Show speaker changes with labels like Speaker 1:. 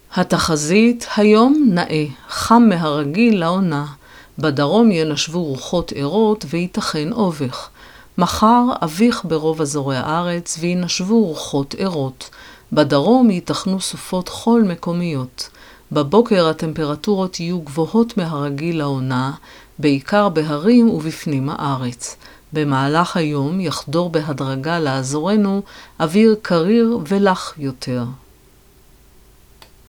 Speaker 1: התחזית היום נאה, חם מהרגיל לעונה. בדרום ינשבו רוחות ערות וייתכן אובך. מחר אביך ברוב אזורי הארץ וינשבו רוחות ערות. בדרום ייתכנו סופות חול מקומיות. בבוקר הטמפרטורות יהיו גבוהות מהרגיל לעונה, בעיקר בהרים ובפנים הארץ. במהלך היום יחדור בהדרגה לאזורנו אוויר קריר ולח יותר.